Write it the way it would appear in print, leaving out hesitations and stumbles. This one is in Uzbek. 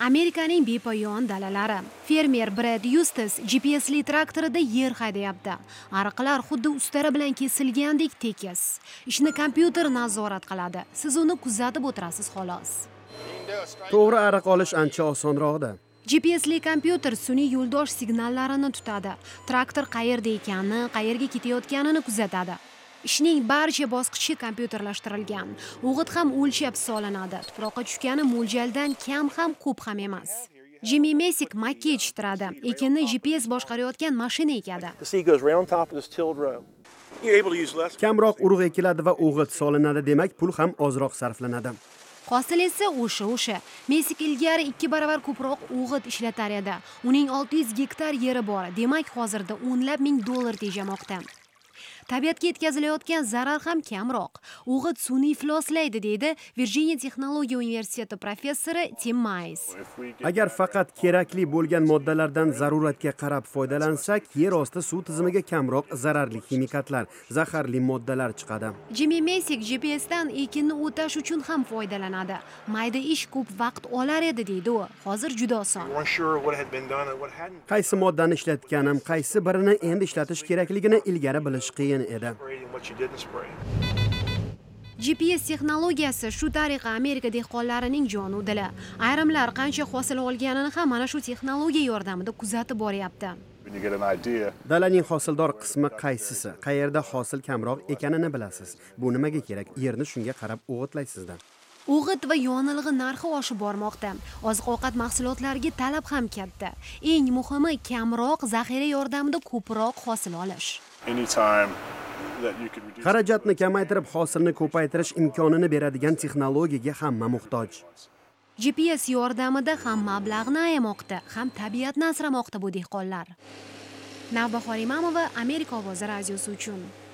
Amerikaning bepoyon dalalari. Fermer Brad Eustace GPSli traktorida yer haydayapti. Ariqlar xuddi ustara bilan kesilgandek tekis. Ishni kompyuter nazorat qiladi. Siz uni kuzatib o'tirasiz xolos. To'g'ri ariq olish ancha osonroqdir. GPSli kompyuter sun'iy yo'ldosh signallarini tutadi. Traktor qayerda ekanini, qayerga ketayotganini kuzatadi. Ishning barcha bosqichi kompyuterlashtirilgan. O'g'it ham o'lchab solinadi. Tuproqqa tushgani mo'ljaldan kam ham ko'p ham emas. Jimmy Messick makka yetishtiradi. Ekinni GPS boshqarayotgan mashina ekadi. Kamroq urug' ekiladi va o'g'it solinadi, demak pul ham ozroq sarflanadi. Hosil esa o'sha. Messick ilgari 2 baravar ko'proq o'g'it ishlatar edi. Uning 600 gektar yeri bor. Demak, hozirda o'nlab ming dollar tejamoqda. Tabiatga yetkazilayotgan zarar ham kamroq. O'g'it sun'iy ifloslaydi, deydi Virginia Texnologiya universiteti professori Tim Mize. Agar faqat kerakli bo'lgan moddalardan zaruratga qarab foydalansak, yer osti suv tizimiga kamroq zararli ximikatlar, zaharli moddalar chiqadi. Jimmy Messick GPSdan ekinni o'tash uchun ham foydalanadi. Mayda ish ko'p vaqt olar edi, deydi u. Hozir juda oson. Qaysi moddani ishlatganim, qaysi birini endi ishlatish kerakligini ilgari bilish qiyin edi. GPS texnologiyasi shu tariqa Amerika dehqonlarining jon u dili. Ayrimlar qancha hosil olganini ham mana shu texnologiya yordamida kuzatib boryapti. Dalaning hosildor qismi qaysisi, qayerda hosil kamroq ekanini bilasiz. Bu nimaga kerak? Yerni shunga qarab o'g'itlaysizda. O'g'it va yonilg'i narxi oshib bormoqda. Oziq-ovqat mahsulotlariga talab ham katta. Eng muhimi kamroq zaxira yordamida ko'proq hosil olish. Xarajatni kamaytirib hosilni ko'paytirish imkonini beradigan texnologiyaga hamma muhtoj. GPS yordamida ham mablag'ni ayamoqda, ham tabiatni asramoqda bu dehqonlar. Navbahor Imamova, Amerika ovozi radiosi uchun.